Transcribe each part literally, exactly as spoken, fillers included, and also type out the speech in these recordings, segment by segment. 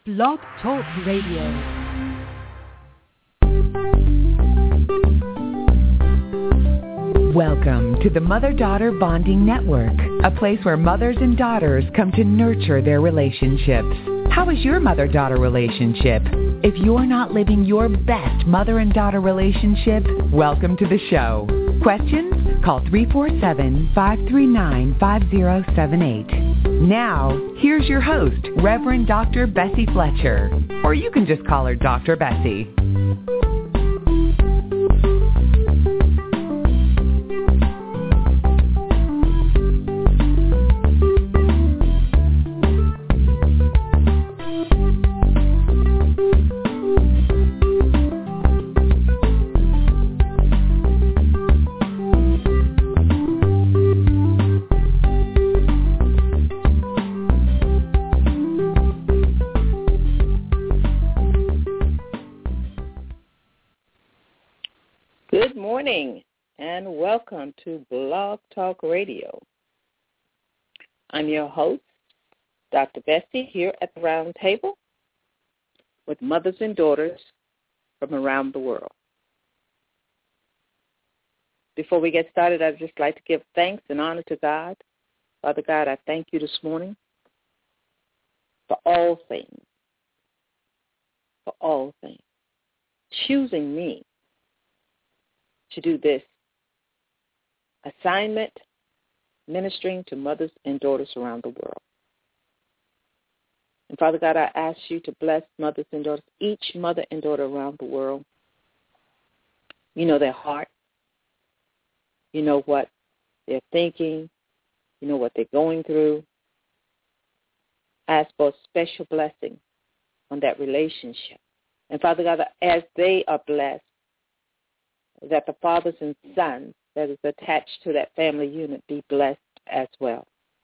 Blog Talk Radio. Welcome to the Mother-Daughter Bonding Network, a place where mothers and daughters come to nurture their relationships. How is your mother-daughter relationship? If you're not living your best mother and daughter relationship, welcome to the show. Questions? Call three four seven, five three nine, five zero seven eight. Now, here's your host, Reverend Doctor Bessie Fletcher. Or you can just call her Doctor Bessie. Good morning and welcome to Blog Talk Radio. I'm your host, Doctor Bessie, here at the round table with mothers and daughters from around the world. Before we get started, I'd just like to give thanks and honor to God. Father God, I thank you this morning for all things, for all things, choosing me to do this assignment, ministering to mothers and daughters around the world. And Father God, I ask you to bless mothers and daughters, each mother and daughter around the world. You know their heart. You know what they're thinking. You know what they're going through. I ask for a special blessing on that relationship. And Father God, as they are blessed, that the fathers and sons that is attached to that family unit be blessed as well.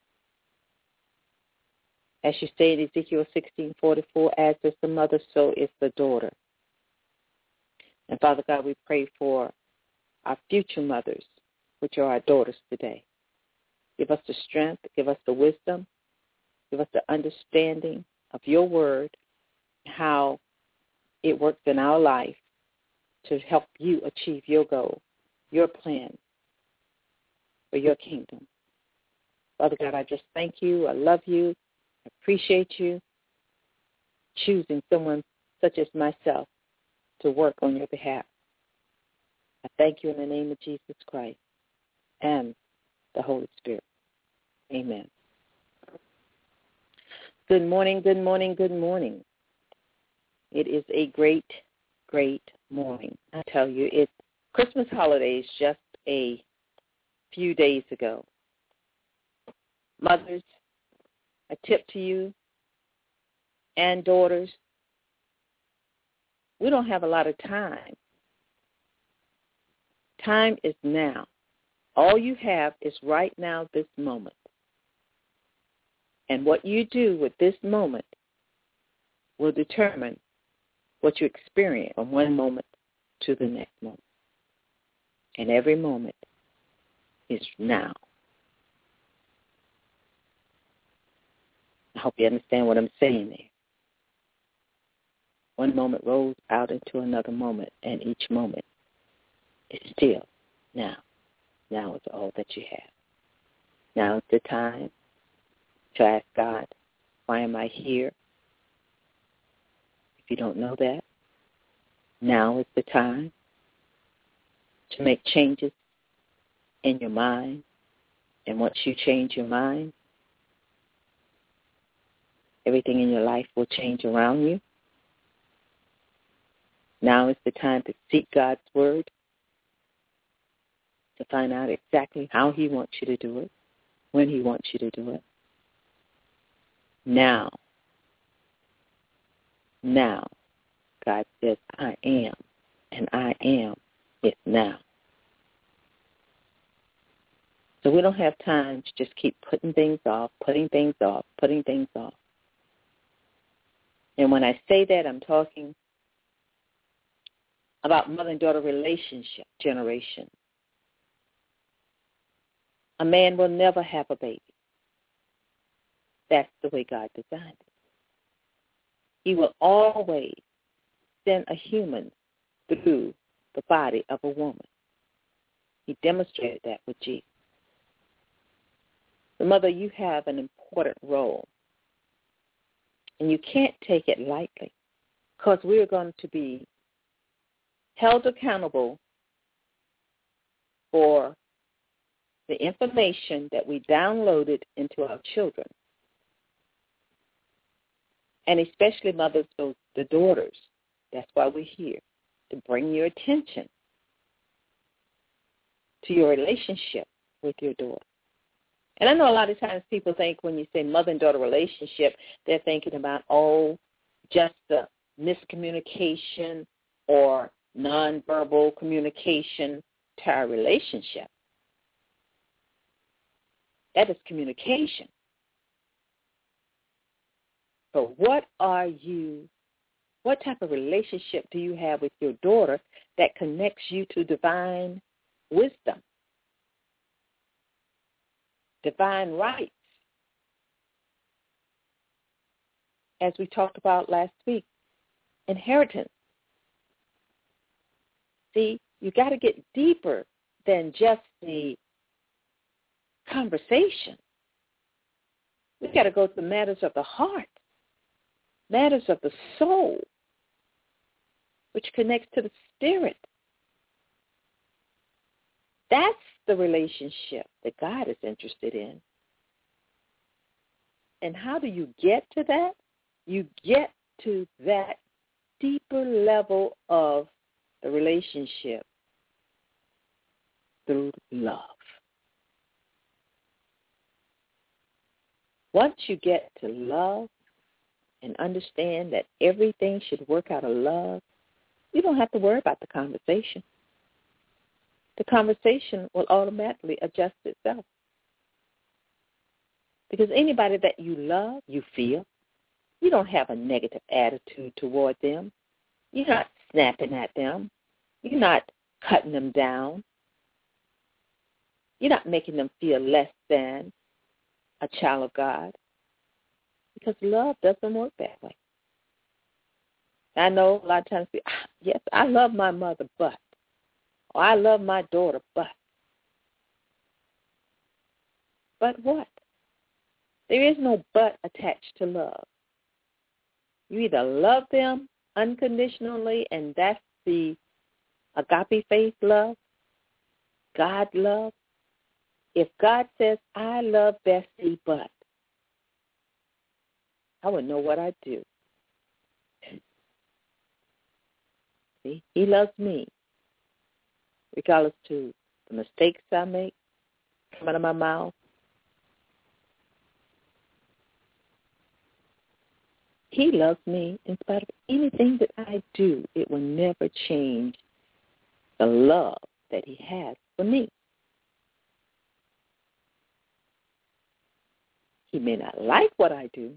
As you say in Ezekiel sixteen forty-four, as is the mother, so is the daughter. And Father God, we pray for our future mothers, which are our daughters today. Give us the strength, give us the wisdom, give us the understanding of your word, how it works in our life, to help you achieve your goal, your plan for your kingdom. Father God, I just thank you. I love you. I appreciate you choosing someone such as myself to work on your behalf. I thank you in the name of Jesus Christ and the Holy Spirit. Amen. Good morning, good morning, good morning. It is a great, great morning. I tell you, it's Christmas holidays just a few days ago. Mothers, a tip to you and daughters, we don't have a lot of time. Time is now. All you have is right now, this moment. And what you do with this moment will determine what you experience from one moment to the next moment. And every moment is now. I hope you understand what I'm saying there. One moment rolls out into another moment, and each moment is still now. Now is all that you have. Now is the time to ask God, why am I here? If you don't know that, now is the time to make changes in your mind. And once you change your mind, everything in your life will change around you. Now is the time to seek God's word, to find out exactly how he wants you to do it, when he wants you to do it. Now. Now, God says, I am, and I am is now. So we don't have time to just keep putting things off, putting things off, putting things off. And when I say that, I'm talking about mother and daughter relationship generation. A man will never have a baby. That's the way God designed it. He will always send a human through the body of a woman. He demonstrated that with Jesus. So, Mother, you have an important role, and you can't take it lightly, because we're going to be held accountable for the information that we downloaded into our children, and especially, mothers, those the daughters. That's why we're here, to bring your attention to your relationship with your daughter. And I know a lot of times people think when you say mother and daughter relationship, they're thinking about, oh, just the miscommunication or nonverbal communication to our relationship. That is communication. But what are you, what type of relationship do you have with your daughter that connects you to divine wisdom, divine rights? As we talked about last week, inheritance. See, you got to get deeper than just the conversation. We got to go to matters of the heart, matters of the soul, which connects to the spirit. That's the relationship that God is interested in. And how do you get to that? You get to that deeper level of the relationship through love. Once you get to love and understand that everything should work out of love, you don't have to worry about the conversation. The conversation will automatically adjust itself. Because anybody that you love, you feel. You don't have a negative attitude toward them. You're not snapping at them. You're not cutting them down. You're not making them feel less than a child of God. Because love doesn't work that way. I know a lot of times people, yes, I love my mother, but, or I love my daughter, but. But what? There is no but attached to love. You either love them unconditionally, and that's the agape faith love, God love. If God says, I love Bessie, but, I would know what I'd do. See, he loves me, regardless to the mistakes I make, come out of my mouth. He loves me in spite of anything that I do. It will never change the love that he has for me. He may not like what I do,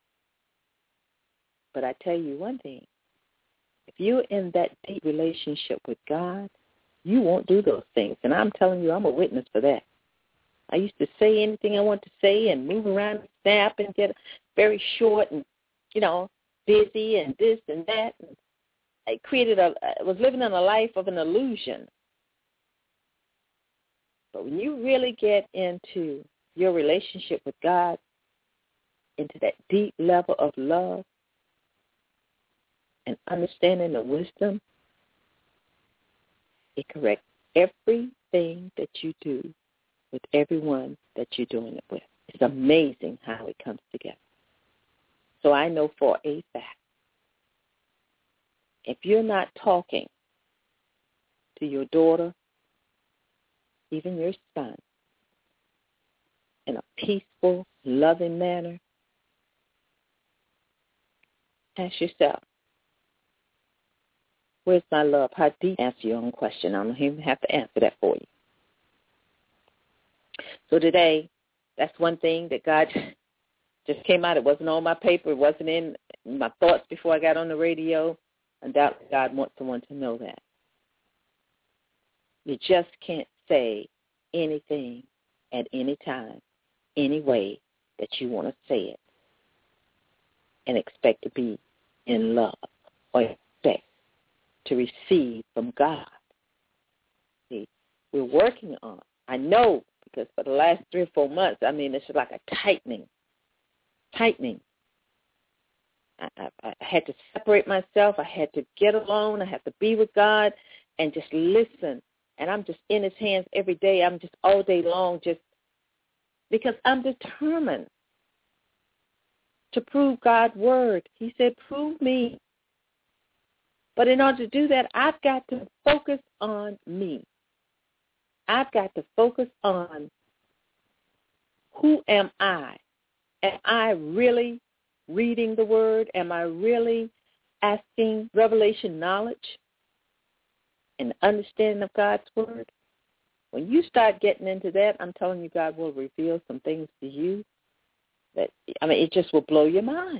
but I tell you one thing. If you're in that deep relationship with God, you won't do those things. And I'm telling you, I'm a witness for that. I used to say anything I want to say and move around and snap and get very short and, you know, busy and this and that. And I created a, I was living in a life of an illusion. But when you really get into your relationship with God, into that deep level of love and understanding the wisdom, it corrects everything that you do with everyone that you're doing it with. It's amazing how it comes together. So I know for a fact, if you're not talking to your daughter, even your son, in a peaceful, loving manner, ask yourself, where's my love? How deep? Answer your own question. I don't even have to answer that for you. So today, that's one thing that God just came out. It wasn't on my paper. It wasn't in my thoughts before I got on the radio. Undoubtedly, God wants someone to know that. You just can't say anything at any time, any way that you want to say it, and expect to be in love or expect to receive from God. See, we're working on it. I know because for the last three or four months, I mean, it's like a tightening, tightening. I, I, I had to separate myself. I had to get alone. I had to be with God and just listen. And I'm just in his hands every day. I'm just all day long just because I'm determined to prove God's word. He said, prove me. But in order to do that, I've got to focus on me. I've got to focus on who am I? Am I really reading the word? Am I really asking revelation knowledge and understanding of God's word? When you start getting into that, I'm telling you, God will reveal some things to you that, I mean, it just will blow your mind.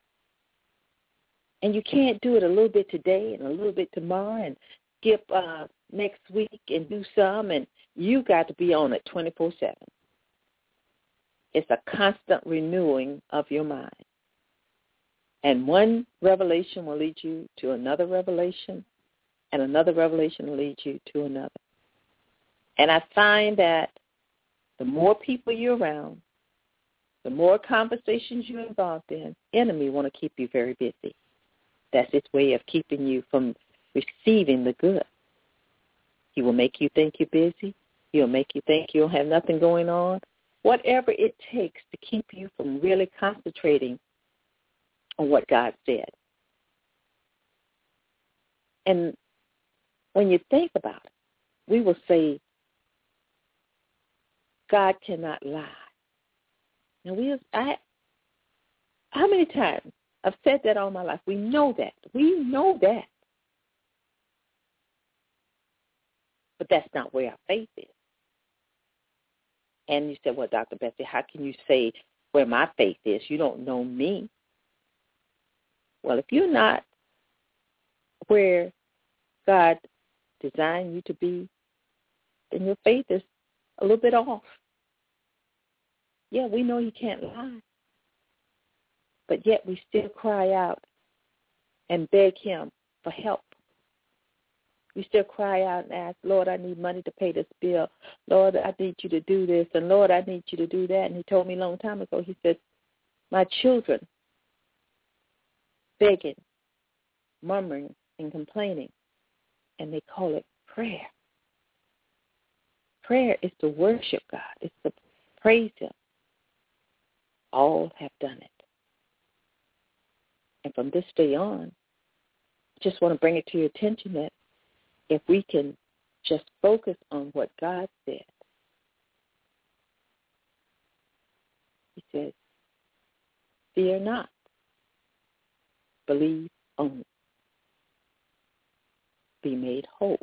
And you can't do it a little bit today and a little bit tomorrow and skip uh, next week and do some, and you got to be on it twenty-four seven. It's a constant renewing of your mind. And one revelation will lead you to another revelation, and another revelation will lead you to another. And I find that the more people you're around, the more conversations you're involved in, enemy want to keep you very busy. That's its way of keeping you from receiving the good. He will make you think you're busy. He'll make you think you'll have nothing going on. Whatever it takes to keep you from really concentrating on what God said. And when you think about it, we will say, God cannot lie. Now, we, I, how many times I've said that all my life? We know that. We know that. But that's not where our faith is. And you said, well, Doctor Betsy, how can you say where my faith is? You don't know me. Well, if you're not where God designed you to be, then your faith is a little bit off. Yeah, we know he can't lie. But yet we still cry out and beg him for help. We still cry out and ask, Lord, I need money to pay this bill. Lord, I need you to do this. And Lord, I need you to do that. And he told me a long time ago, he said, my children begging, murmuring, and complaining. And they call it prayer. Prayer is to worship God. It's to praise him. All have done it. And from this day on, I just want to bring it to your attention that if we can just focus on what God said, he says, fear not, believe only, be made whole.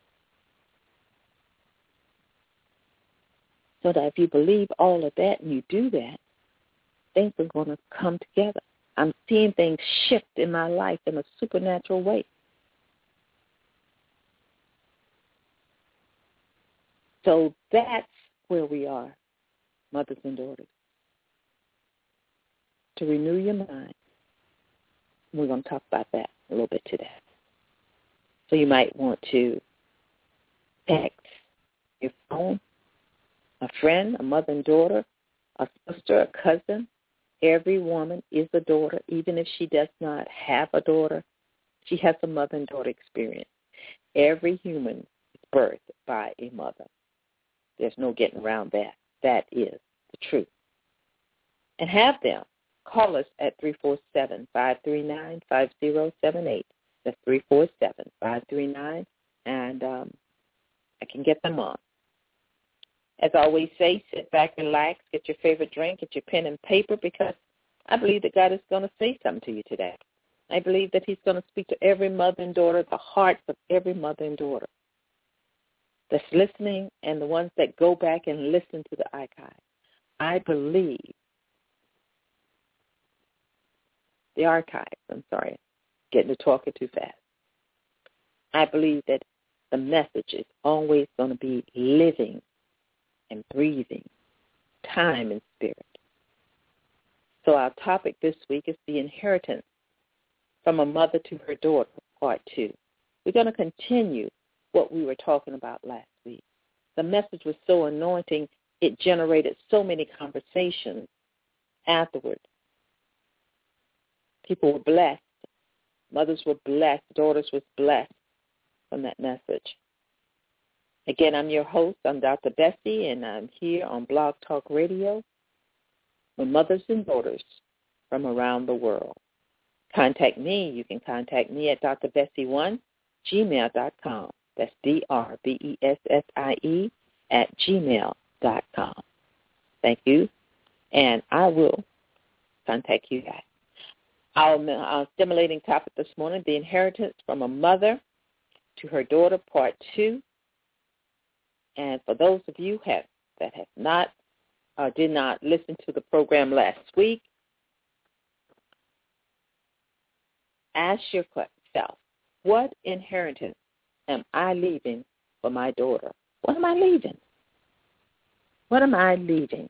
So that if you believe all of that and you do that, things are going to come together. I'm seeing things shift in my life in a supernatural way. So that's where we are, mothers and daughters. To renew your mind. We're going to talk about that a little bit today. So you might want to text your phone, a friend, a mother and daughter, a sister, a cousin. Every woman is a daughter. Even if she does not have a daughter, she has a mother and daughter experience. Every human is birthed by a mother. There's no getting around that. That is the truth. And have them call us at three four seven, five three nine, five zero seven eight. That's three four seven, five three nine, and um, I can get them on. As I always say, sit back, relax, get your favorite drink, get your pen and paper, because I believe that God is going to say something to you today. I believe that he's going to speak to every mother and daughter, the hearts of every mother and daughter that's listening and the ones that go back and listen to the archive. I believe the archives, I'm sorry, getting to talking too fast. I believe that the message is always going to be living and breathing, time and spirit. So our topic this week is the inheritance From a Mother to Her Daughter, Part two. We're going to continue what we were talking about last week. The message was so anointing, it generated so many conversations afterward. People were blessed. Mothers were blessed. Daughters were blessed from that message. Again, I'm your host. I'm Doctor Bessie, and I'm here on Blog Talk Radio with mothers and daughters from around the world. Contact me. You can contact me at d r bessie one gmail dot com. That's D R B E S S I E at gmail dot com. Thank you, and I will contact you guys. Our, our stimulating topic this morning, the inheritance from a mother to her daughter, Part two. And for those of you have, that have not or did not listen to the program last week, ask yourself, what inheritance am I leaving for my daughter? What am I leaving? What am I leaving?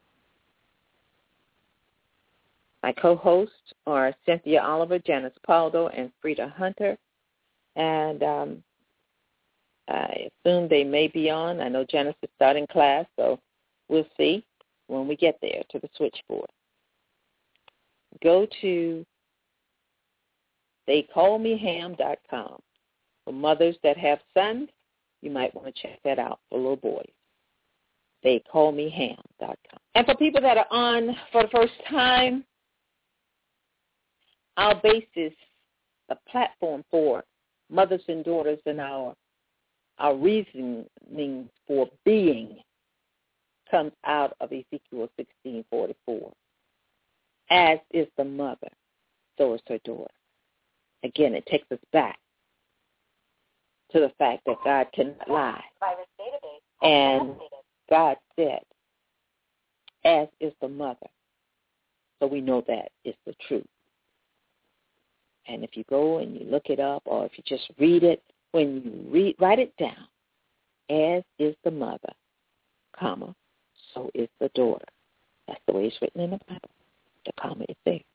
My co-hosts are Cynthia Oliver, Janice Paldo, and Frida Hunter. And um, I assume they may be on. I know Janice is starting class, so we'll see when we get there to the switchboard. Go to they call me ham dot com. For mothers that have sons, you might want to check that out for little boys. they call me ham dot com. And for people that are on for the first time, our basis, the platform for mothers and daughters and our our reasoning for being comes out of Ezekiel sixteen forty-four. As is the mother, so is her daughter. Again, it takes us back to the fact that God cannot lie. And God said, as is the mother. So we know that is the truth. And if you go and you look it up, or if you just read it, when you read, write it down, as is the mother, comma, so is the daughter. That's the way it's written in the Bible. The comma is there.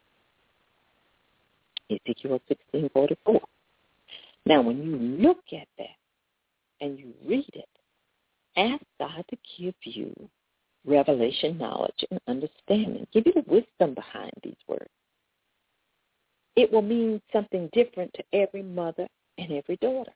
Ezekiel sixteen forty-four. Now, when you look at that and you read it, ask God to give you revelation, knowledge, and understanding. Give you the wisdom behind these words. It will mean something different to every mother and every daughter.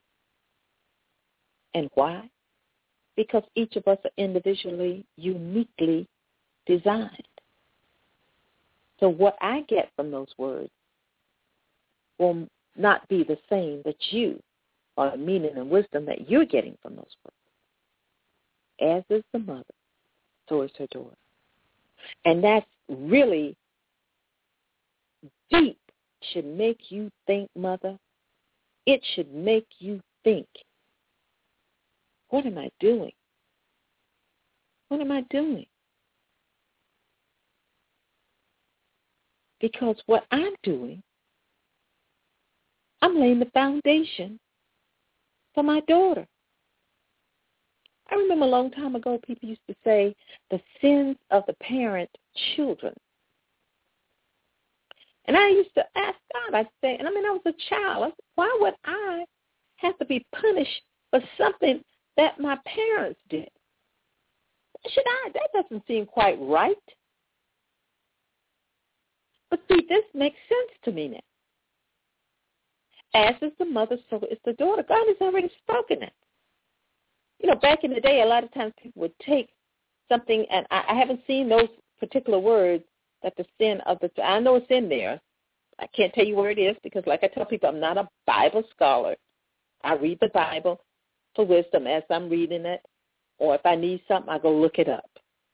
And why? Because each of us are individually, uniquely designed. So what I get from those words will not be the same that you, or the meaning and wisdom that you're getting from those words. As is the mother, so is her daughter. And that's really deep. Should make you think, mother. It should make you think, what am I doing? What am I doing? Because what I'm doing, I'm laying the foundation for my daughter. I remember a long time ago, people used to say the sins of the parent, children. And I used to ask God, I'd say, and I mean, I was a child. I said, why would I have to be punished for something that my parents did? Should I? That doesn't seem quite right. But see, this makes sense to me now. As is the mother, so is the daughter. God has already spoken it. You know, back in the day, a lot of times people would take something, and I, I haven't seen those particular words, that the sin of the, I know it's in there. I can't tell you where it is because, like I tell people, I'm not a Bible scholar. I read the Bible for wisdom as I'm reading it, or if I need something, I go look it up.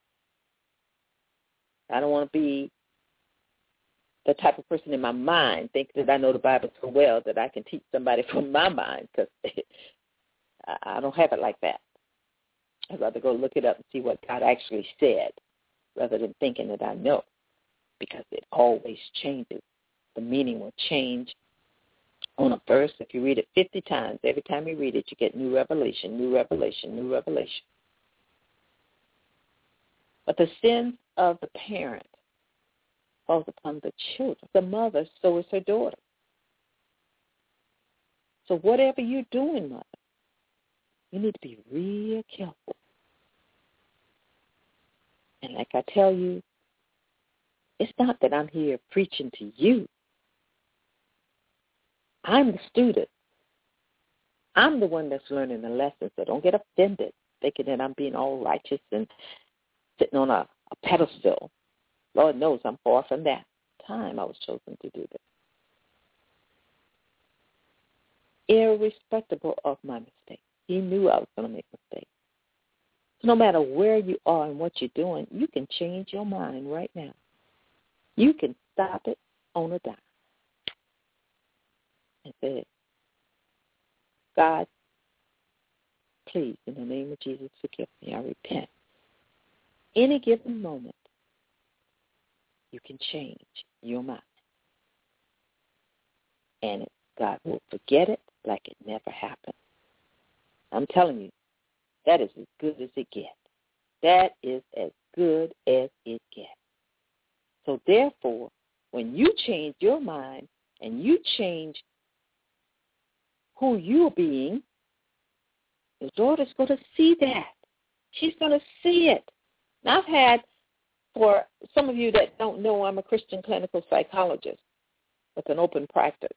I don't want to be the type of person in my mind, think that I know the Bible so well that I can teach somebody from my mind, because I don't have it like that. I'd rather go look it up and see what God actually said rather than thinking that I know, because it always changes. The meaning will change on a verse. If you read it fifty times, every time you read it, you get new revelation, new revelation, new revelation. But the sins of the parent falls upon the children. The mother, so is her daughter. So whatever you're doing, mother, you need to be real careful. And like I tell you, it's not that I'm here preaching to you. I'm the student. I'm the one that's learning the lessons, so don't get offended thinking that I'm being all righteous and sitting on a, a pedestal. Lord knows I'm far from that time I was chosen to do this. Irrespective of my mistake. He knew I was going to make mistakes. So no matter where you are and what you're doing, you can change your mind right now. You can stop it on a dime and say, God, please, in the name of Jesus, forgive me. I repent. Any given moment, you can change your mind. And God will forget it like it never happened. I'm telling you, that is as good as it gets. That is as good as it gets. So therefore, when you change your mind and you change who you're being, your daughter's going to see that. She's going to see it. Now, I've had, for some of you that don't know, I'm a Christian clinical psychologist with an open practice.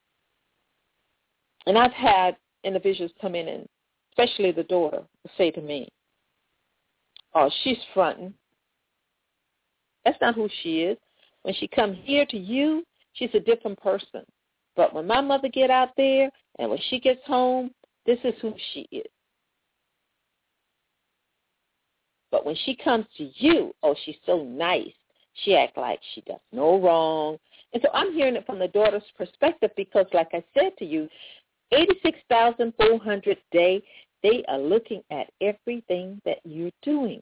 And I've had individuals come in and, especially the daughter, say to me, oh, she's fronting. That's not who she is. When she comes here to you, she's a different person. But when my mother get out there and when she gets home, this is who she is. But when she comes to you, oh, she's so nice. She acts like she does no wrong. And so I'm hearing it from the daughter's perspective because, like I said to you, eighty-six thousand four hundred a day, they are looking at everything that you're doing.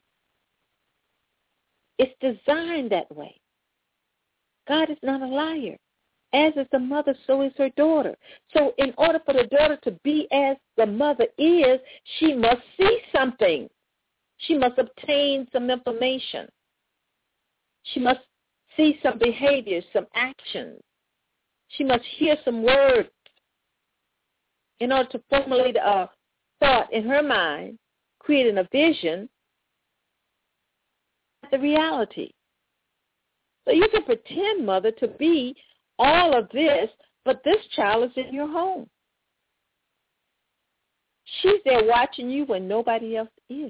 It's designed that way. God is not a liar. As is the mother, so is her daughter. So in order for the daughter to be as the mother is, she must see something. She must obtain some information. She must see some behaviors, some actions. She must hear some words in order to formulate a thought in her mind, creating a vision, the reality. So you can pretend, mother, to be all of this, but this child is in your home. She's there watching you when nobody else is.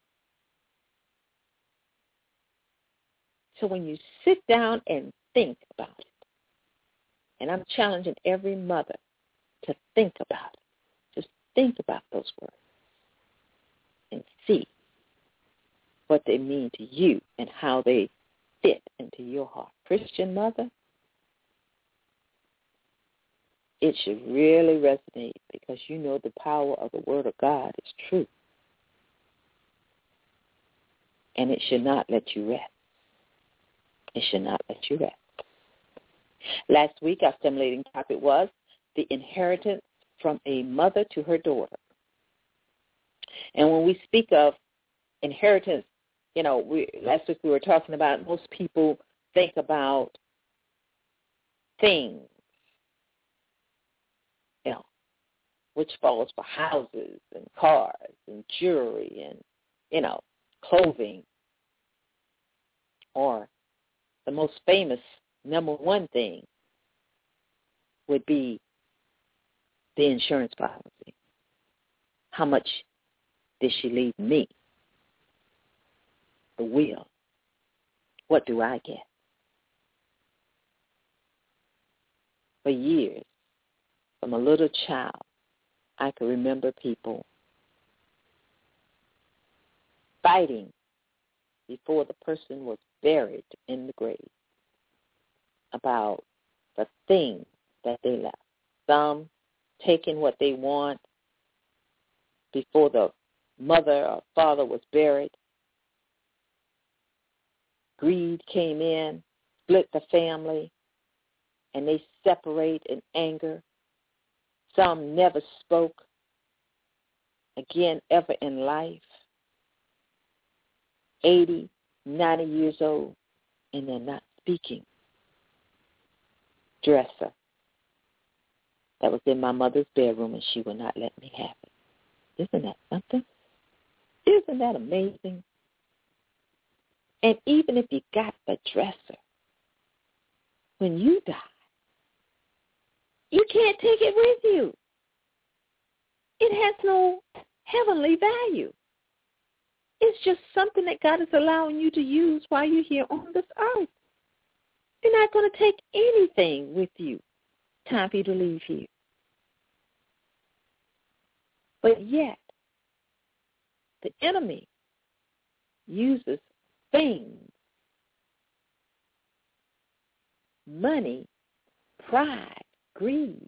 So when you sit down and think about it, and I'm challenging every mother to think about it, just think about those words and see what they mean to you and how they fit into your heart. Christian mother, it should really resonate because you know the power of the Word of God is true. And it should not let you rest. It should not let you rest. Last week, our stimulating topic was the inheritance from a mother to her daughter. And when we speak of inheritance, you know, we, last week we were talking about most people think about things, you know, which falls for houses and cars and jewelry and, you know, clothing, or the most famous number one thing would be the insurance policy. How much did she leave me? The will. What do I get? For years, from a little child, I can remember people fighting before the person was buried in the grave about the things that they left. Some taking what they want before the mother or father was buried. Greed came in, split the family, and they separate in anger. Some never spoke again ever in life. eighty, ninety years old, and they're not speaking. Dresser. that was in my mother's bedroom, and she would not let me have it. Isn't that something? Isn't that amazing? And even if you got the dresser, when you die, you can't take it with you. It has no heavenly value. It's just something that God is allowing you to use while you're here on this earth. You're not going to take anything with you. Time for you to leave here. But yet, the enemy uses things, money, pride, greed,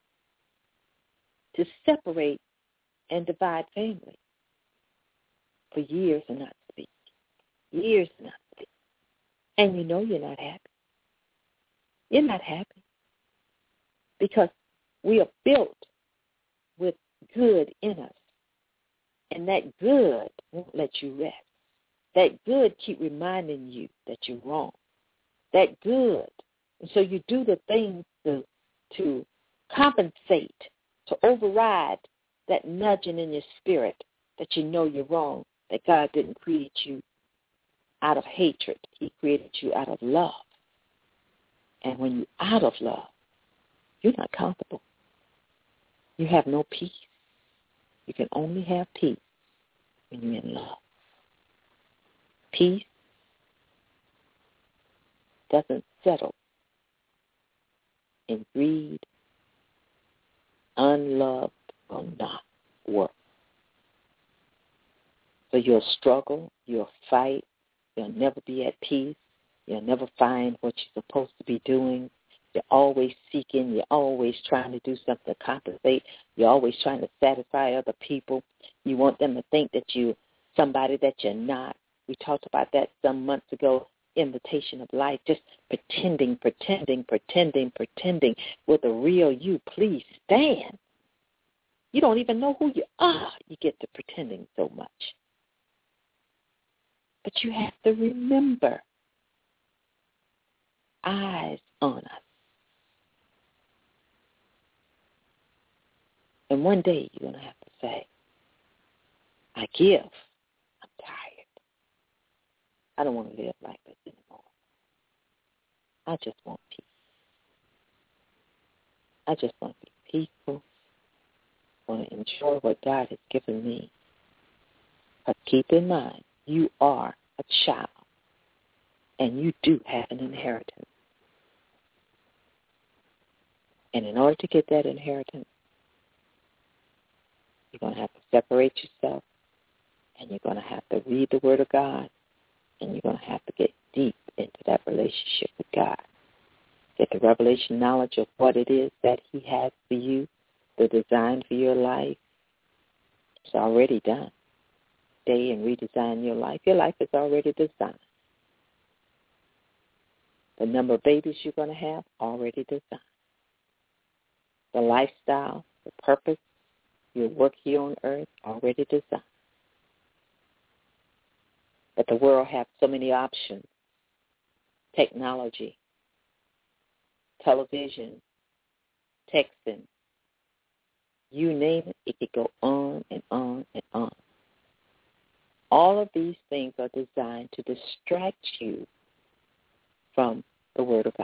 to separate and divide family for years and not speak. Years and not speak. And you know you're not happy. You're not happy. Because we are built with good in us. And that good won't let you rest. That good keep reminding you that you're wrong. That good. And so you do the things to, to compensate, to override that nudging in your spirit that you know you're wrong, that God didn't create you out of hatred. He created you out of love. And when you're out of love, you're not comfortable. You have no peace. You can only have peace when you're in love. Peace doesn't settle in greed, unloved, or not work. So you'll struggle, you'll fight, you'll never be at peace, you'll never find what you're supposed to be doing. You're always seeking, you're always trying to do something to compensate, you're always trying to satisfy other people. You want them to think that you're somebody that you're not. We talked about that some months ago, invitation of life, just pretending, pretending, pretending, pretending with a real you. Please stand. You don't even know who you are. You get to pretending so much. But you have to remember, eyes on us. And one day you're going to have to say, I give. I'm tired. I don't want to live like this anymore. I just want peace. I just want to be peaceful. I want to enjoy what God has given me. But keep in mind, you are a child, and you do have an inheritance. And in order to get that inheritance, you're going to have to separate yourself, and you're going to have to read the Word of God, and you're going to have to get deep into that relationship with God. Get the revelation knowledge of what it is that He has for you, the design for your life. It's already done. Stay and redesign your life. Your life is already designed. The number of babies you're going to have, already designed. The lifestyle, the purpose, your work here on earth, already designed. But the world has so many options. Technology, television, texting, you name it, it could go on and on and on. All of these things are designed to distract you from the Word of God.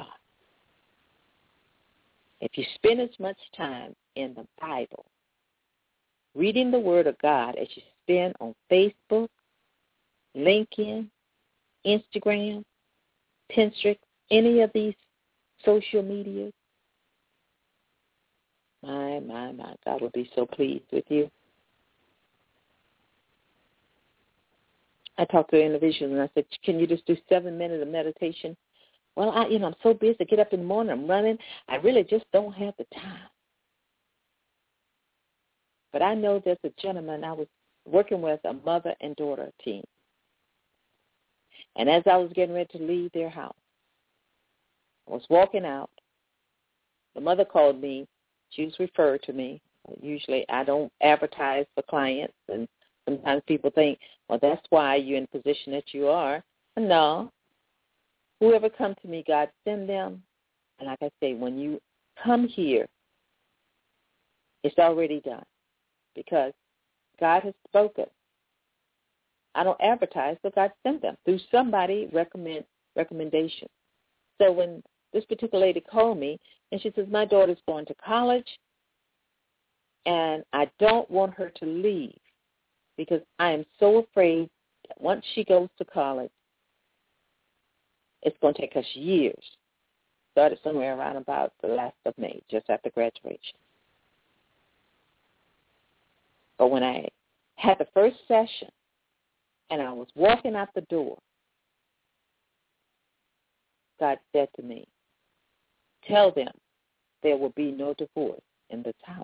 If you spend as much time in the Bible, reading the Word of God, as you spend on Facebook, LinkedIn, Instagram, Pinterest, any of these social medias, my, my, my, God will be so pleased with you. I talked to an individual and I said, can you just do seven minutes of meditation? Well, I, you know, I'm so busy to get up in the morning, I'm running, I really just don't have the time. But I know there's a gentleman I was working with, a mother and daughter team. And as I was getting ready to leave their house, I was walking out. The mother called me. She was referred to me. Usually I don't advertise for clients, and sometimes people think, well, that's why you're in the position that you are. No. Whoever comes to me, God send them. And like I say, when you come here, It's already done because God has spoken. I don't advertise, but God sent them through somebody recommend recommendation. So when this particular lady called me, and she says, my daughter's going to college, and I don't want her to leave because I am so afraid that once she goes to college, it's going to take us years. Started somewhere around about the last of May, just after graduation. But when I had the first session and I was walking out the door, God said to me, tell them there will be no divorce in this house.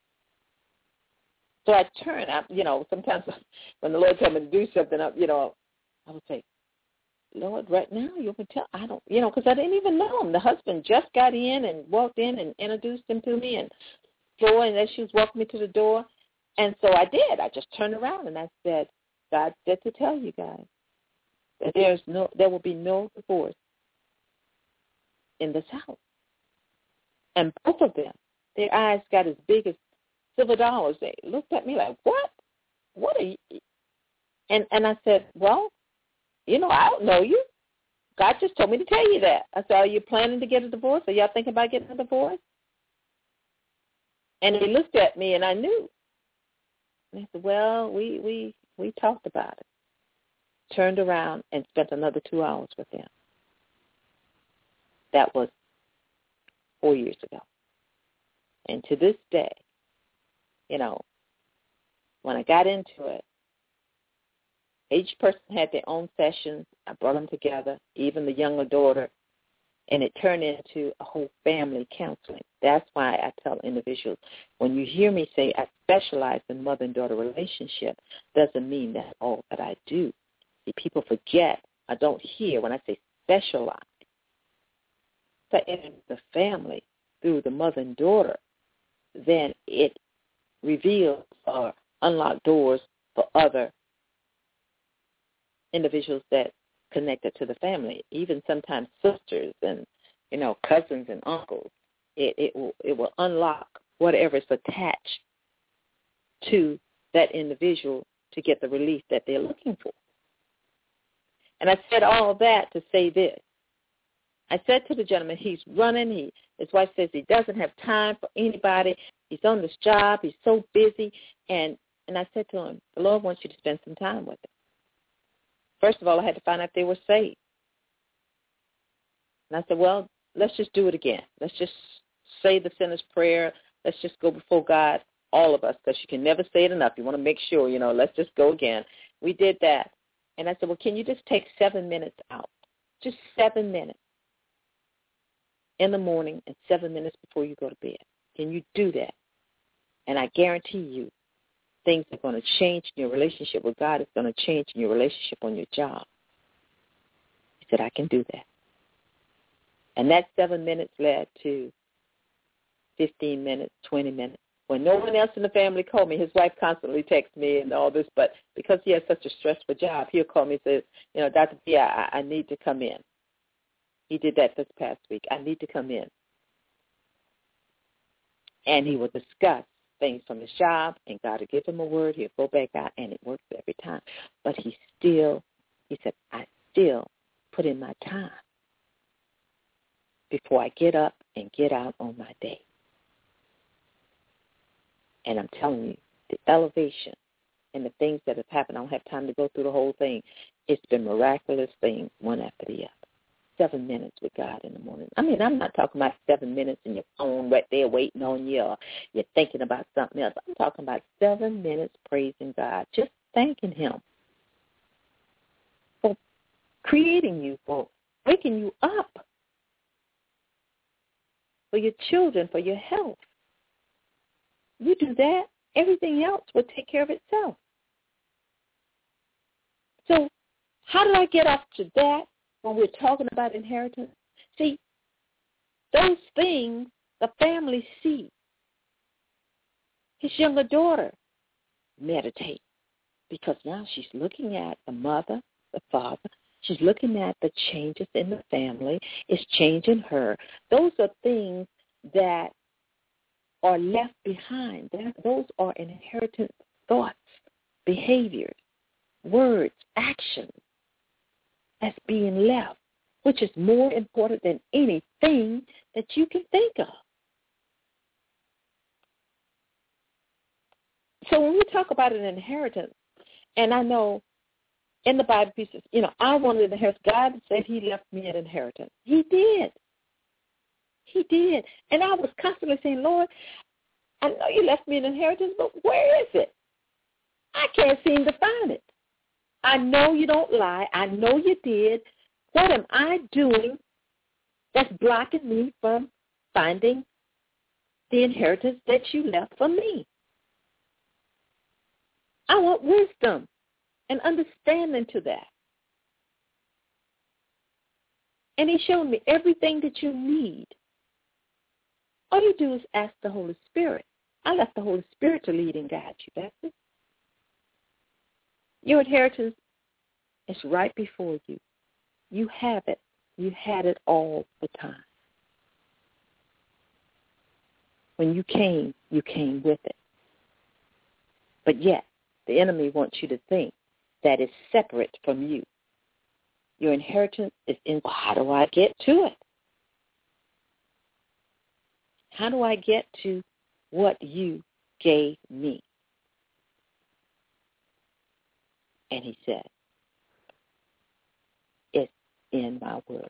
So I turned, I, you know, sometimes when the Lord tells me to do something, I, you know, I would say, Lord, right now, you can tell, I don't, you know, because I didn't even know him. The husband just got in and walked in and introduced him to me, and so, and as she was walking me to the door, and so I did. I just turned around and I said, God said to tell you guys that there's no, there will be no divorce in this house. And both of them, their eyes got as big as silver dollars. They looked at me like, what? What are you? And and I said, well, you know, I don't know you. God just told me to tell you that. I said, are you planning to get a divorce? Are y'all thinking about getting a divorce? And he looked at me, and I knew. And I said, well, we, we, we talked about it. Turned around and spent another two hours with him. That was four years ago. And to this day, you know, when I got into it, each person had their own sessions. I brought them together, even the younger daughter, and it turned into a whole family counseling. That's why I tell individuals, when you hear me say I specialize in mother and daughter relationship, doesn't mean that's all that I do. See, people forget, I don't hear when I say specialize. So if the family through the mother and daughter, then it reveals or unlocks doors for other individuals that connected to the family, even sometimes sisters and, you know, cousins and uncles. It, it will it will unlock whatever is attached to that individual to get the relief that they're looking for. And I said all of that to say this. I said to the gentleman, he's running. He, his wife says he doesn't have time for anybody. He's on this job. He's so busy. And, and I said to him, the Lord wants you to spend some time with him. First of all, I had to find out if they were saved. And I said, well, let's just do it again. Let's just say the sinner's prayer. Let's just go before God, all of us, because you can never say it enough. You want to make sure, you know, let's just go again. We did that. And I said, well, can you just take seven minutes out? Just seven minutes in the morning and seven minutes before you go to bed. Can you do that? And I guarantee you, things are going to change in your relationship with God. It's going to change in your relationship on your job. He said, I can do that. And that seven minutes led to fifteen minutes, twenty minutes. When no one else in the family called me, his wife constantly texts me and all this, but because he has such a stressful job, he'll call me and say, you know, Doctor B, I, I need to come in. He did that this past week. I need to come in. And he will discuss things from his job, and God will give him a word. He'll go back out, and it works every time. But he still, he said, I still put in my time before I get up and get out on my day. And I'm telling you, the elevation and the things that have happened, I don't have time to go through the whole thing. It's been miraculous things, one after the other. Seven minutes with God in the morning. I mean, I'm not talking about seven minutes and your phone right there waiting on you or you're thinking about something else. I'm talking about seven minutes praising God, just thanking him for creating you, for waking you up, for your children, for your health. You do that, everything else will take care of itself. So how did I get up to that? When we're talking about inheritance, see, those things the family see. His younger daughter meditate because now she's looking at the mother, the father. She's looking at the changes in the family. It's changing her. Those are things that are left behind. Those are inherited thoughts, behaviors, words, actions that's being left, which is more important than anything that you can think of. So when we talk about an inheritance, and I know in the Bible pieces, you know, I wanted an inheritance. God said he left me an inheritance. He did. He did. And I was constantly saying, Lord, I know you left me an inheritance, but where is it? I can't seem to find it. I know you don't lie. I know you did. What am I doing that's blocking me from finding the inheritance that you left for me? I want wisdom and understanding to that. And he showed me everything that you need. All you do is ask the Holy Spirit. I left the Holy Spirit to lead and guide you. That's it. Your inheritance is right before you. You have it. You had it all the time. When you came, you came with it. But yet, the enemy wants you to think that it's separate from you. Your inheritance is in, how do I get to it? How do I get to what you gave me? And he said, it's in my word.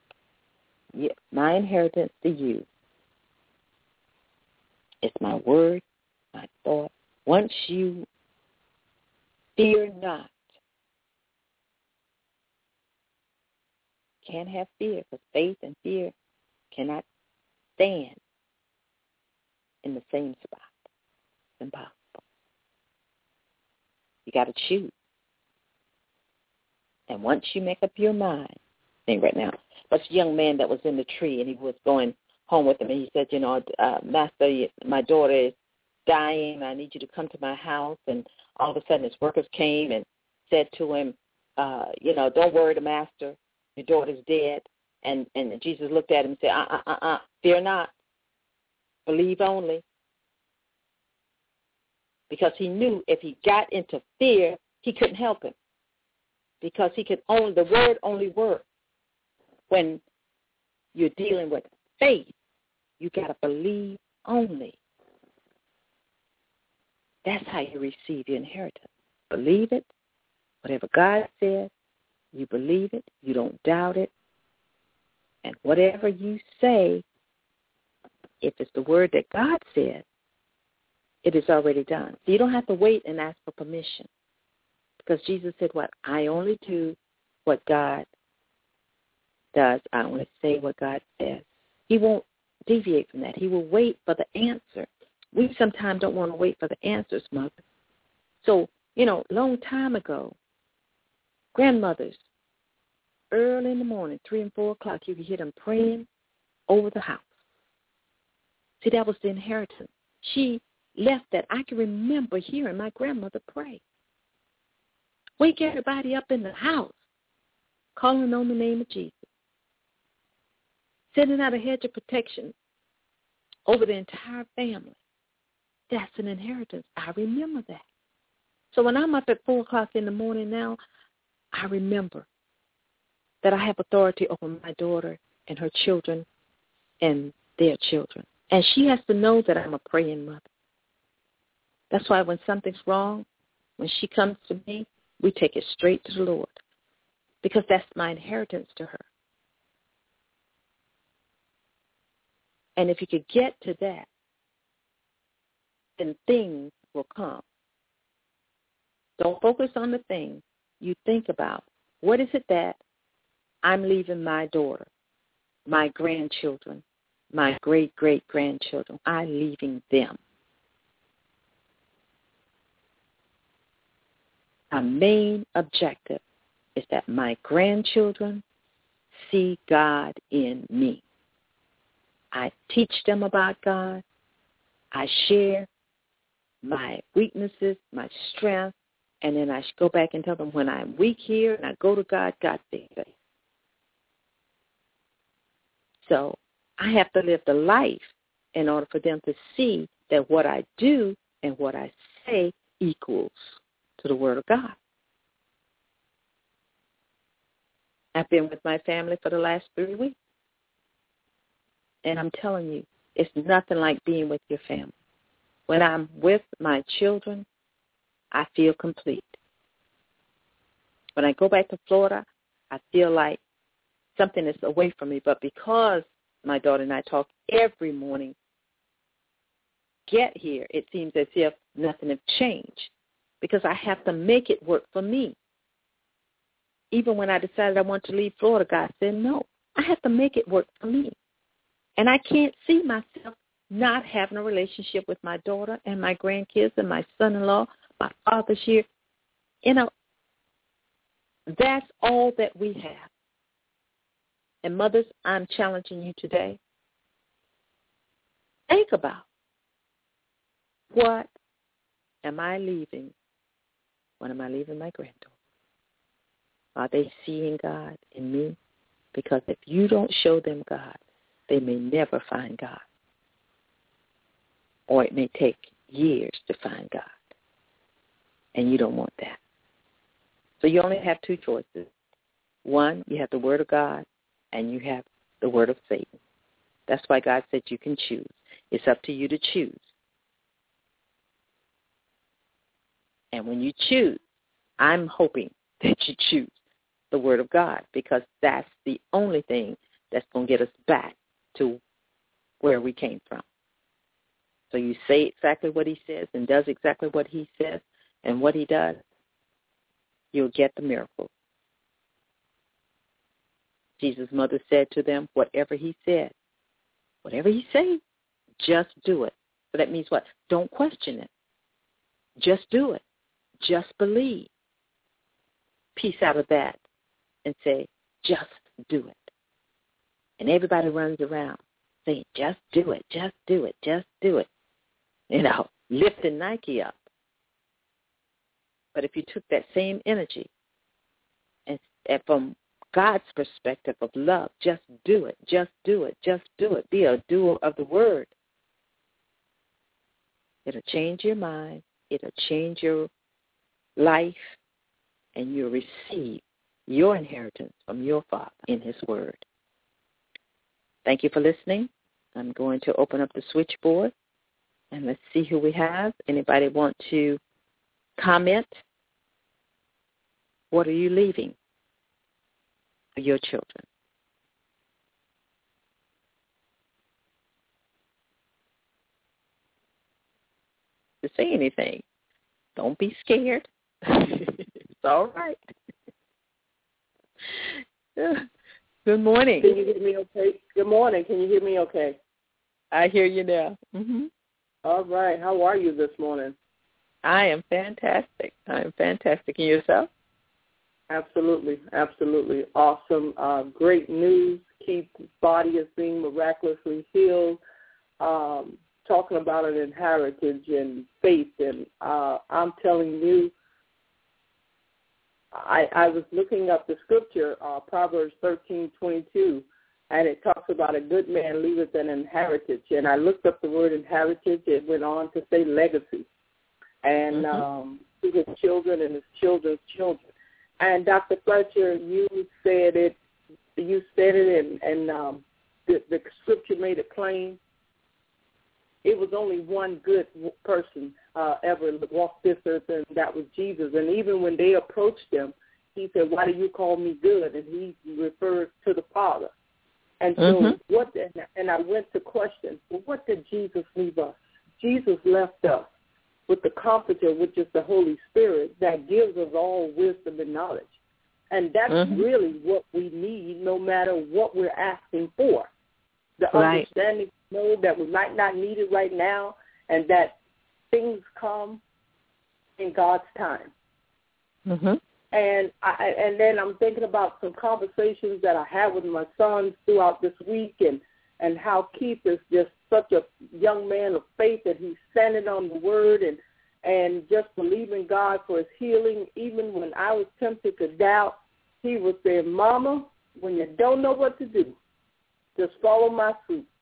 My inheritance to you is my word, my thought. Once you fear not, can't have fear, because faith and fear cannot stand in the same spot. It's impossible. You got to choose. And once you make up your mind, think right now, there's a young man that was in the tree, and he was going home with him, and he said, you know, uh, Master, my daughter is dying. I need you to come to my house. And all of a sudden his workers came and said to him, uh, you know, don't worry, the Master, your daughter's dead. And, and Jesus looked at him and said, uh, uh, uh, uh, fear not. Believe only. Because he knew if he got into fear, he couldn't help him. Because he could only, the word only works when you're dealing with faith. You got to believe only. That's how you receive your inheritance. Believe it. Whatever God says, you believe it. You don't doubt it. And whatever you say, if it's the word that God said, it is already done. So you don't have to wait and ask for permission. Because Jesus said, what? I only do what God does. I only say what God says. He won't deviate from that. He will wait for the answer. We sometimes don't want to wait for the answers, Mother. So, you know, long time ago, grandmothers, early in the morning, three and four o'clock, you could hear them praying over the house. See, that was the inheritance. She left that. I can remember hearing my grandmother pray. Wake everybody up in the house, calling on the name of Jesus. Sending out a hedge of protection over the entire family. That's an inheritance. I remember that. So when I'm up at four o'clock in the morning now, I remember that I have authority over my daughter and her children and their children. And she has to know that I'm a praying mother. That's why when something's wrong, when she comes to me, we take it straight to the Lord, because that's my inheritance to her. And if you could get to that, then things will come. Don't focus on the thing. You think about, what is it that I'm leaving my daughter, my grandchildren, my great-great-grandchildren, I'm leaving them. Our main objective is that my grandchildren see God in me. I teach them about God. I share my weaknesses, my strength, and then I go back and tell them when I'm weak here and I go to God, God fix it. So I have to live the life in order for them to see that what I do and what I say equals to the Word of God. I've been with my family for the last three weeks. And I'm telling you, it's nothing like being with your family. When I'm with my children, I feel complete. When I go back to Florida, I feel like something is away from me. But because my daughter and I talk every morning, get here, it seems as if nothing has changed because I have to make it work for me. Even when I decided I wanted to leave Florida, God said, no, I have to make it work for me. And I can't see myself not having a relationship with my daughter and my grandkids and my son-in-law, my father's here. You know, that's all that we have. And mothers, I'm challenging you today. Think about, what am I leaving? What am I leaving my granddaughter? Are they seeing God in me? Because if you don't show them God, they may never find God. Or it may take years to find God. And you don't want that. So you only have two choices. One, you have the Word of God, and you have the word of Satan. That's why God said you can choose. It's up to you to choose. And when you choose, I'm hoping that you choose the Word of God, because that's the only thing that's going to get us back to where we came from. So you say exactly what he says and does exactly what he says and what he does, you'll get the miracle. Jesus' mother said to them, whatever he said, whatever he say, just do it. So that means what? Don't question it. Just do it. Just believe. Piece out of that and say, just do it. And everybody runs around saying, just do it, just do it, just do it. You know, lifting Nike up. But if you took that same energy and, and from God's perspective of love, just do it, just do it, just do it. Be a doer of the word. It'll change your mind. It'll change your life, and you'll receive your inheritance from your Father in his word. Thank you for listening. I'm going to open up the switchboard, and let's see who we have. Anybody want to comment? What are you leaving for your children? To say anything. Don't be scared. It's all right. Good morning. Can you hear me okay? Good morning. Can you hear me okay? I hear you now. Mm-hmm. All right. How are you this morning? I am fantastic. I am fantastic. And yourself? Absolutely. Absolutely. Awesome. Uh, great news. Keith's body is being miraculously healed. Um, talking about an inheritance and faith. And uh, I'm telling you, I, I was looking up the scripture, uh, Proverbs thirteen twenty-two, and it talks about a good man leaveth an inheritance. And I looked up the word inheritance. It went on to say legacy. And mm-hmm. um, to his children and his children's children. And Doctor Fletcher, you said it. You said it, and, and um, the, the scripture made it plain. It was only one good person uh, ever walked this earth, and that was Jesus. And even when they approached him, he said, "Why do you call me good?" And he referred to the Father. And so, mm-hmm. what? And I went to question, well, what did Jesus leave us? Jesus left us with the Comforter, which is the Holy Spirit, that gives us all wisdom and knowledge. And that's mm-hmm. really what we need, no matter what we're asking for. The right. understanding, know that we might not need it right now, and that things come in God's time. Mm-hmm. And I, and then I'm thinking about some conversations that I had with my sons throughout this week, and, and how Keith is just such a young man of faith that he's standing on the word and, and just believing God for his healing. Even when I was tempted to doubt, he would say, "Mama, when you don't know what to do, just follow my suit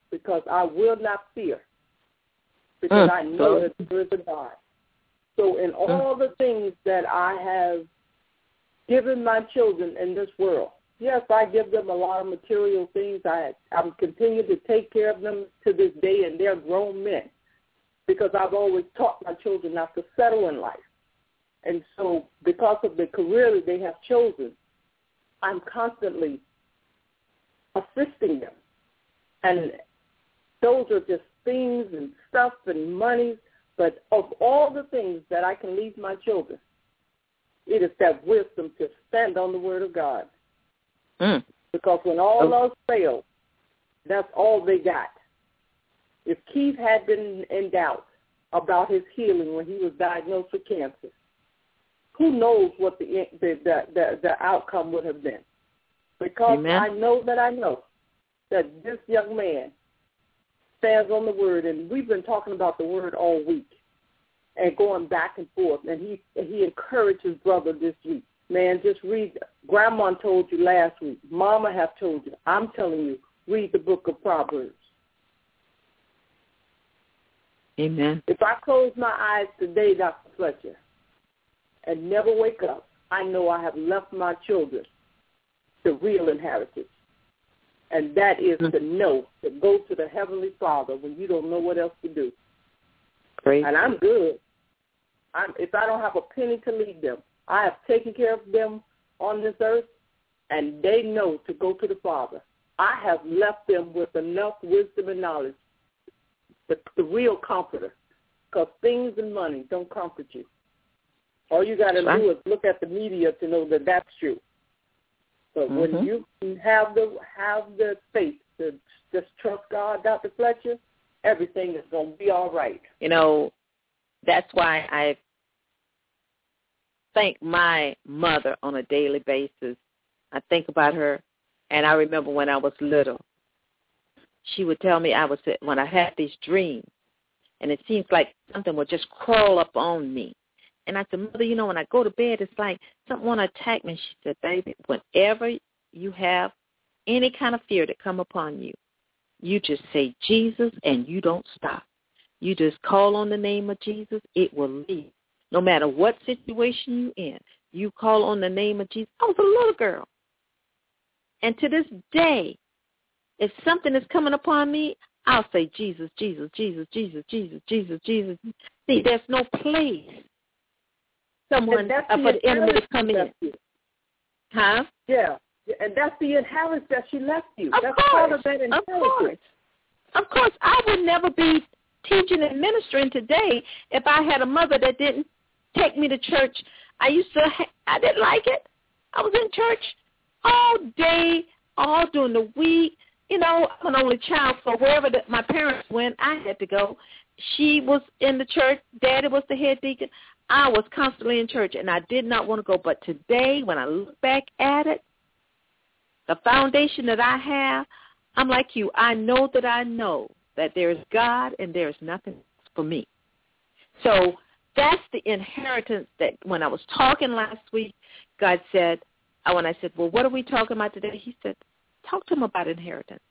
because I will not fear, because mm, I know that there is a God. So in all mm. the things that I have given my children in this world, yes, I give them a lot of material things. I I'm continuing to take care of them to this day, and they're grown men, because I've always taught my children not to settle in life. And so because of the career that they have chosen, I'm constantly assisting them. And those are just things and stuff and money. But of all the things that I can leave my children, it is that wisdom to stand on the word of God. Mm. Because when all else fails, that's all they got. If Keith had been in doubt about his healing when he was diagnosed with cancer, who knows what the the the, the, the outcome would have been? Because Amen. I know that I know that this young man stands on the word, and we've been talking about the word all week and going back and forth, and he he encouraged his brother this week. Man, just read. Grandma told you last week. Mama have told you. I'm telling you, read the book of Proverbs. Amen. If I close my eyes today, Doctor Fletcher, and never wake up, I know I have left my children the real inheritance. And that is mm-hmm. to know, to go to the Heavenly Father when you don't know what else to do. Great. And I'm good. I'm, if I don't have a penny to leave them, I have taken care of them on this earth, and they know to go to the Father. I have left them with enough wisdom and knowledge, the, the real comforter, because things and money don't comfort you. All you got to right. do is look at the media to know that that's true. But mm-hmm. when you have the have the faith to just trust God, Doctor Fletcher, everything is going to be all right. You know, that's why I thank my mother on a daily basis. I think about her, and I remember when I was little, she would tell me I was when I had these dreams, and it seems like something would just crawl up on me. And I said, Mother, you know, when I go to bed, it's like something want to attack me. She said, baby, whenever you have any kind of fear that come upon you, you just say Jesus and you don't stop. You just call on the name of Jesus. It will leave. No matter what situation you're in, you call on the name of Jesus. I was a little girl. And to this day, if something is coming upon me, I'll say Jesus, Jesus, Jesus, Jesus, Jesus, Jesus, Jesus. See, there's no place someone uh, for the enemy to come in. You. Huh? Yeah. And that's the inheritance that she left you. Of that's course. part of that inheritance. Of course. Of course. I would never be teaching and ministering today if I had a mother that didn't take me to church. I used to, ha- I didn't like it. I was in church all day, all during the week. You know, I'm an only child, so wherever the, my parents went, I had to go. She was in the church. Daddy was the head deacon. I was constantly in church, and I did not want to go. But today, when I look back at it, the foundation that I have, I'm like you. I know that I know that there is God and there is nothing for me. So that's the inheritance that when I was talking last week, God said, when I said, well, what are we talking about today? He said, talk to them about inheritance.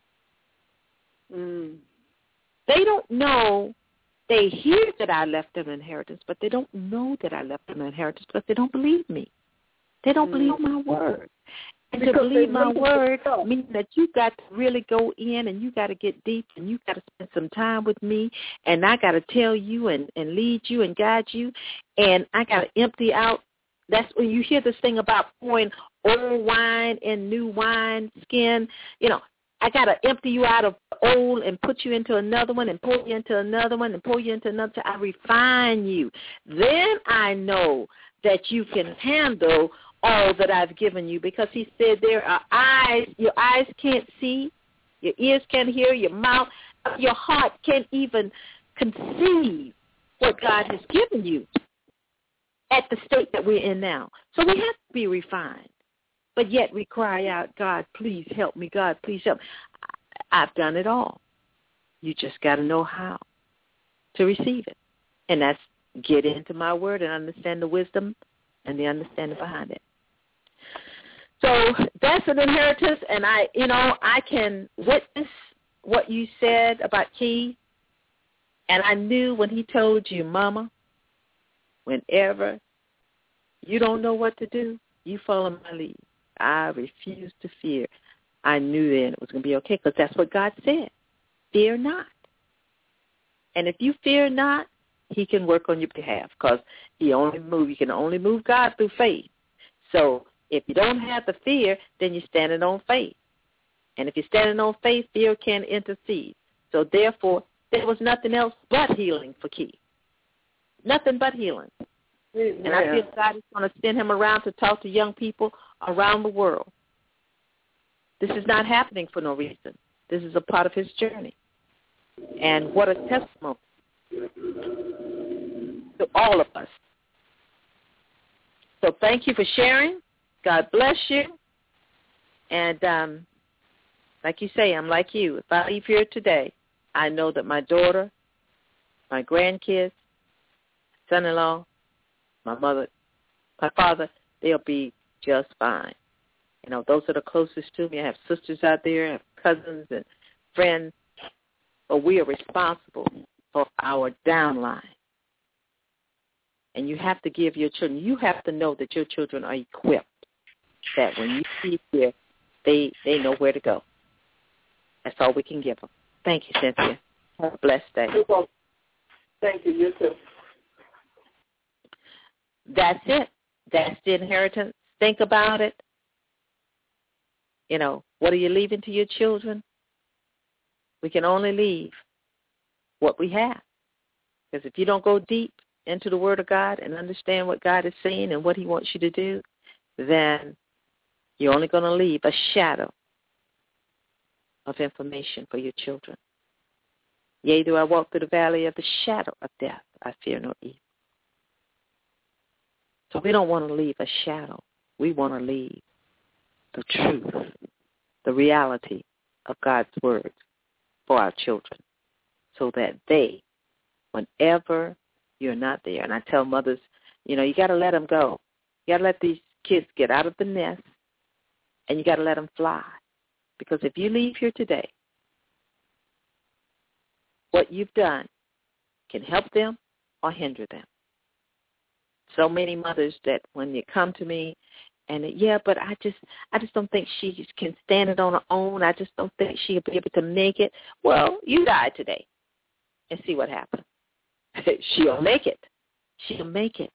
Mm. They don't know. They hear that I left them inheritance, but they don't know that I left them inheritance because they don't believe me. They don't mm. believe my word. And because to believe my word means that you got to really go in and you got to get deep and you got to spend some time with me, and I got to tell you and, and lead you and guide you, and I got to empty out. That's when you hear this thing about pouring old wine in new wine skin. You know, I got to empty you out of old and put you into another one and pour you into another one and pour you into another. I refine you. Then I know that you can handle all that I've given you, because he said there are eyes. Your eyes can't see. Your ears can't hear. Your mouth, your heart can't even conceive what God has given you at the state that we're in now. So we have to be refined. But yet we cry out, God, please help me. God, please help me. I've done it all. You just got to know how to receive it. And that's get into my word and understand the wisdom and the understanding behind it. So that's an inheritance, and I, you know, I can witness what you said about Key, and I knew when he told you, Mama, whenever you don't know what to do, you follow my lead. I refuse to fear. I knew then it was going to be okay because that's what God said. Fear not. And if you fear not, he can work on your behalf because he only move. You can only move God through faith. So if you don't have the fear, then you're standing on faith. And if you're standing on faith, fear can intercede. So therefore, there was nothing else but healing for Key. Nothing but healing. Amen. And I feel God is going to send him around to talk to young people around the world. This is not happening for no reason. This is a part of his journey. And what a testimony to all of us. So thank you for sharing. God bless you. And um, like you say, I'm like you. If I leave here today, I know that my daughter, my grandkids, son-in-law, my mother, my father, they'll be just fine. You know, those are the closest to me. I have sisters out there, I have cousins and friends. But we are responsible for our downline. And you have to give your children, you have to know that your children are equipped, that when you see here, they, they know where to go. That's all we can give them. Thank you, Cynthia. Have a blessed day. Thank you. You too. That's it. That's the inheritance. Think about it. You know, what are you leaving to your children? We can only leave what we have. Because if you don't go deep into the Word of God and understand what God is saying and what he wants you to do, then you're only going to leave a shadow of information for your children. Yea, do I walk through the valley of the shadow of death, I fear no evil. So we don't want to leave a shadow. We want to leave the truth, the reality of God's Word for our children so that they, whenever you're not there, and I tell mothers, you know, you got to let them go. You got to let these kids get out of the nest, and you got to let them fly. Because if you leave here today, what you've done can help them or hinder them. So many mothers that when you come to me and yeah, but I just I just don't think she can stand it on her own. I just don't think she'll be able to make it. Well, you die today and see what happens. She'll make it. She'll make it.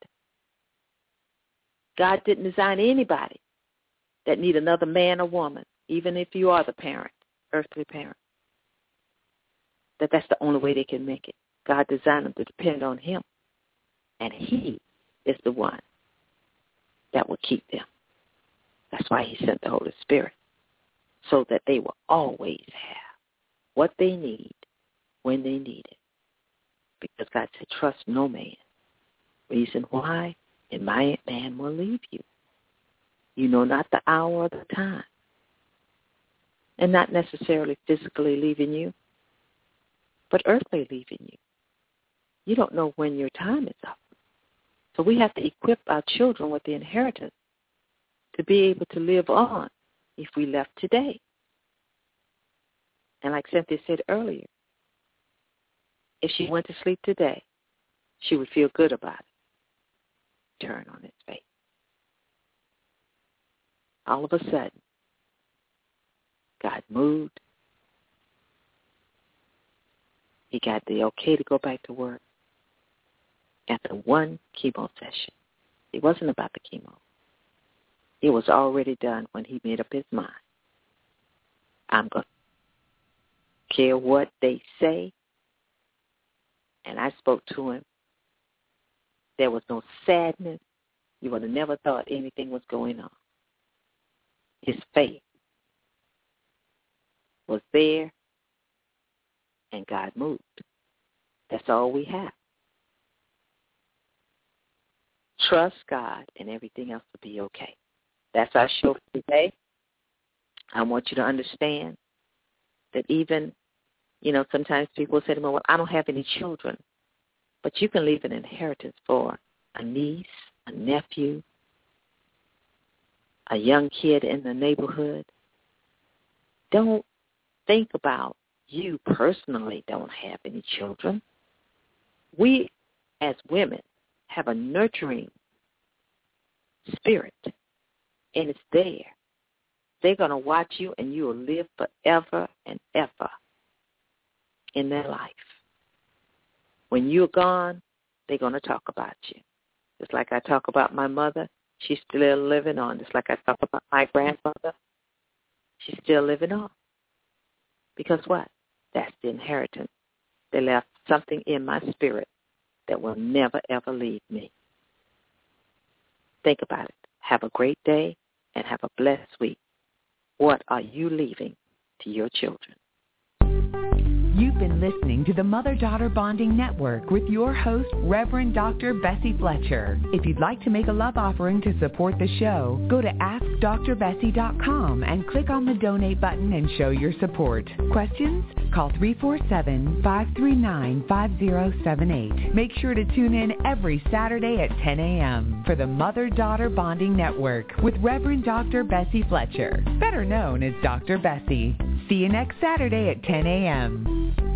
God didn't design anybody that need another man or woman, even if you are the parent, earthly parent, that that's the only way they can make it. God designed them to depend on him, and he is the one that will keep them. That's why he sent the Holy Spirit, so that they will always have what they need when they need it. Because God said, trust no man. Reason why? And my man will leave you. You know not the hour or the time. And not necessarily physically leaving you, but earthly leaving you. You don't know when your time is up. So we have to equip our children with the inheritance to be able to live on if we left today. And like Cynthia said earlier, if she went to sleep today, she would feel good about it. Turn on its face. All of a sudden, God moved. He got the okay to go back to work after one chemo session. It wasn't about the chemo. It was already done when he made up his mind. I'm going to care what they say. And I spoke to him. There was no sadness. You would have never thought anything was going on. His faith was there, and God moved. That's all we have. Trust God, and everything else will be okay. That's our show for today. I want you to understand that even, you know, sometimes people say to me, well, I don't have any children. But you can leave an inheritance for a niece, a nephew, a young kid in the neighborhood. Don't think about you personally don't have any children. We, as women, have a nurturing spirit, and it's there. They're going to watch you, and you will live forever and ever in their life. When you're gone, they're going to talk about you. Just like I talk about my mother, she's still living on. Just like I talk about my grandmother, she's still living on. Because what? That's the inheritance. They left something in my spirit that will never, ever leave me. Think about it. Have a great day and have a blessed week. What are you leaving to your children? You've been listening to the Mother-Daughter Bonding Network with your host, Reverend Doctor Bessie Fletcher. If you'd like to make a love offering to support the show, go to ask dr bessie dot com and click on the donate button and show your support. Questions? Call three four seven, five three nine, five zero seven eight. Make sure to tune in every Saturday at ten a.m. for the Mother-Daughter Bonding Network with Reverend Doctor Bessie Fletcher, better known as Doctor Bessie. See you next Saturday at ten a.m.